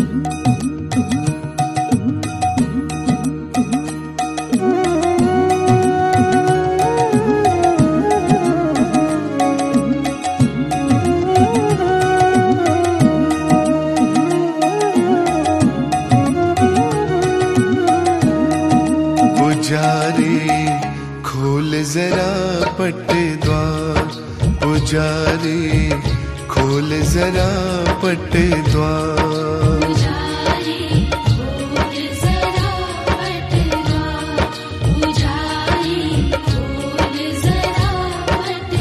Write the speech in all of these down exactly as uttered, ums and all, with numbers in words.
पुजारी खोल जरा पट द्वार, पुजारी खोल जरा पट द्वार। पुजारी खोल जरा पट द्वार, पुजारी खोल जरा पट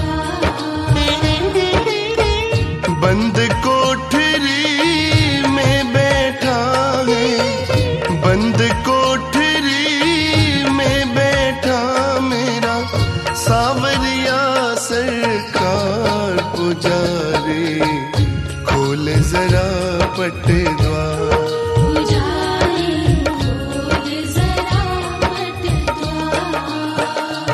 द्वार। बंद कोठरी में बैठा है, बंद कोठरी में बैठा मेरा सावरिया सरकार। पुजारी खोल जरा पट द्वार, पुजारी खोल जरा पट द्वार।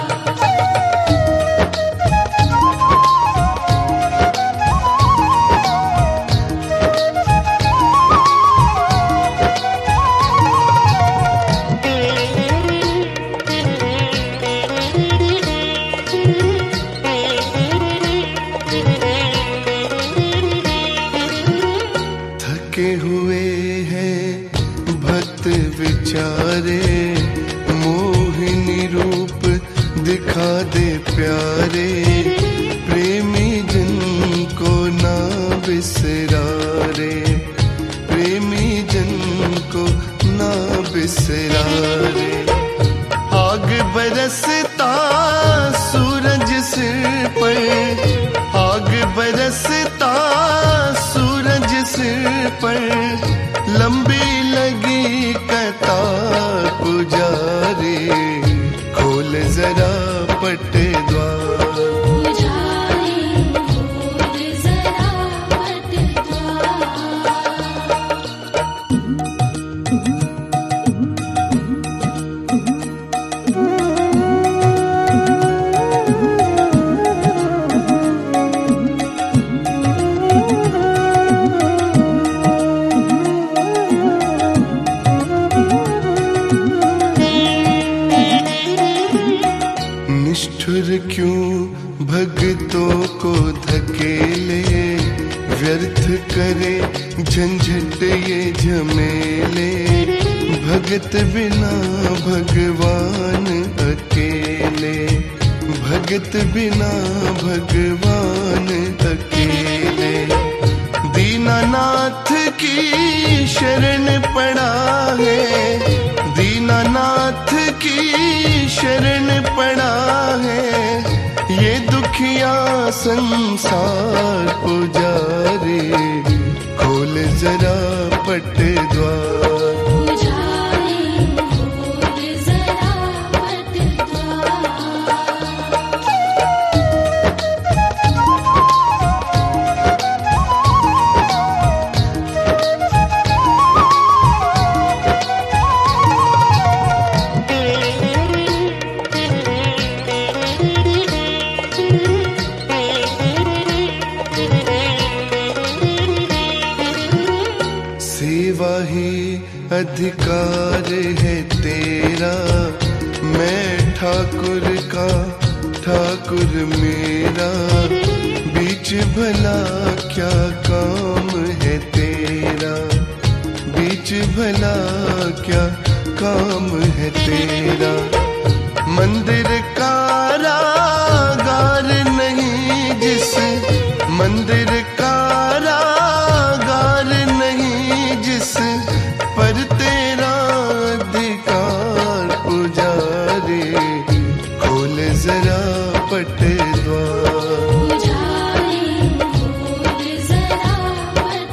थके हुए हैं भक्त विचारे, मोहिनी रूप दिखा दे प्यारे। प्रेमी जन को ना बिसरा रे, प्रेमी जन को ना बिसरा रे। आग बरसता सूरज सिर पर, आग बरसता सूरज सिर पर, लंबी लगी कतार। पुजारी खोल जरा पट द्वार, पुजारी खोल जरा पट निष्ठुर क्यों भक्तों को धकेले, व्यर्थ करे झंझट ये झमेले। भगत बिना भगवान अकेले, भगत बिना भगवान अकेले। दीनानाथ की शरण पड़ा है, दीनानाथ की शरण पड़ा है ये दुखिया संसार। पुजारी खोल जरा पट द्वार, पुजारी खोल जरा पट द्वार। सेवा ही अधिकार है तेरा, मैं ठाकुर का ठाकुर मेरा। बीच भला क्या काम है तेरा, बीच भला क्या काम है तेरा। मंदिर कारागार नहीं जिस, मंदिर कारागार नहीं जिस पर तेरा अधिकार। पुजारी खोल जरा पट द्वार, पुजारी खोल जरा पट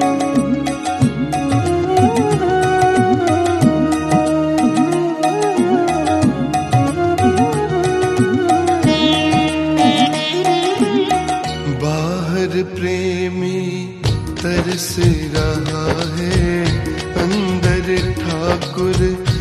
द्वार।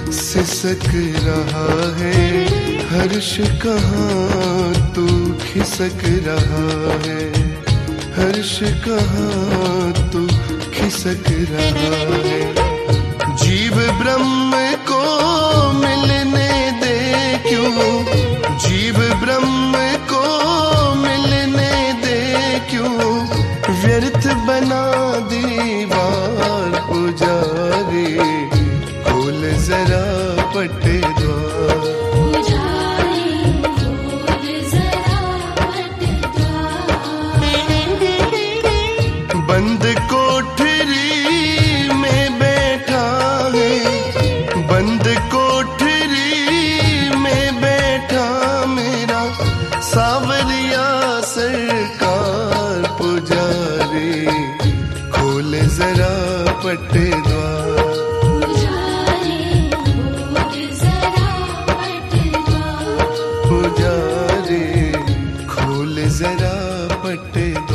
सिसक रहा है हर्ष कहाँ तू खिसक रहा है, हर्ष कहाँ तू खिसक रहा है। जीव ब्रह्म को मिलने दे क्यों, जीव ब्रह्म को मिलने दे क्यों, व्यर्थ बना दीवार पुजारी, खोल जरा पटे द्वार। पुजारी खोल जरा पटे द्वार। बंद कोठरी में बैठा है, बंद कोठरी में बैठा मेरा सावरिया सरकार, पुजारी खोल जरा पटे द्वार। पुजारी खोल जरा पटे द्वार। पुजारी खोल जरा पटे